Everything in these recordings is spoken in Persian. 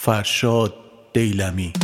فرشاد دیلمی.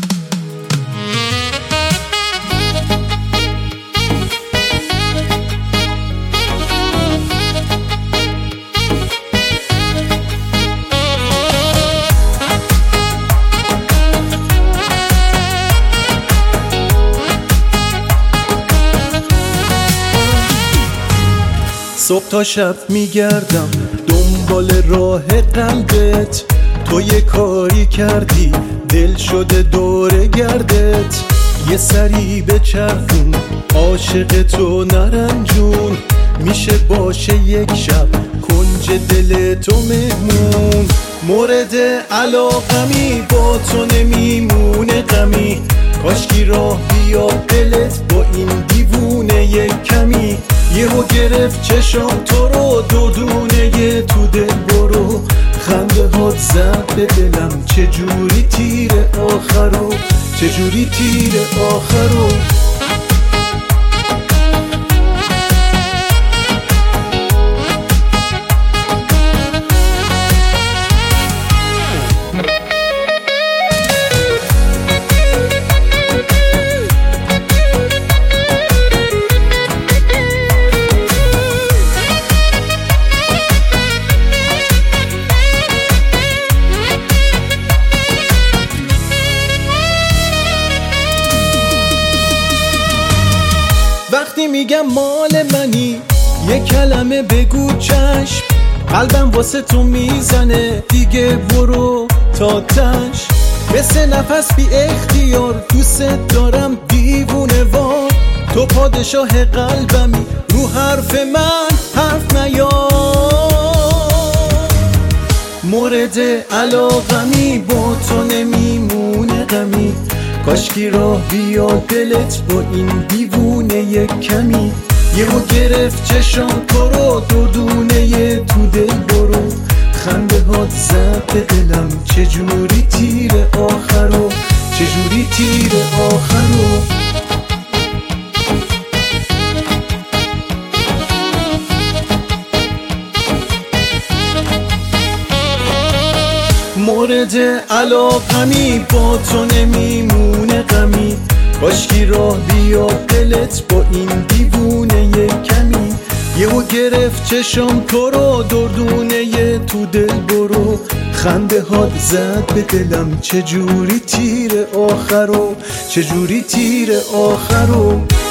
صبح تا شب میگردم دنبال راه قلبت، تو یه کاری کردی دل شده دور گردت. یه سری بچرخون عاشق تو نرنجون، میشه باشه یک شب کنج دل تو مهمون. مورد علاقمی با تو نمیمونه غمی، کاشکی راه بیا دلت با این دیوونه یک کمی. یهو گرفت چشام تو رو دودونه یه تو دل برو، خنده هات زد به دلم چجوری تیر آخرو، چجوری تیر آخرو. وقتی میگم مال منی یه کلمه بگو چشم، قلبم واسه تو میزنه دیگه برو تا تش. مثل نفس بی اختیار دوست دارم دیوونه وار، تو پادشاه قلبمی رو حرف من حرف نیار. مورد علاقمی با تو نمیمونه غمی، کاشکی راه بیا دلت با این دیوونه یک کمی. یهو گرفت چشام تو رو دودونه یه تو دل برو، خنده هات زد به دلم چجوری تیر آخرو، چجوری تیر آخرو. مورد علاقمی با تو نمیمونه غمی، کاشکی راه بیا دلت با این دیوونه یک کمی. یهو گرفت چشام تو رو دردونه یه تو دل برو، خنده هات زد به دلم چجوری تیر آخرو، چجوری تیر آخرو.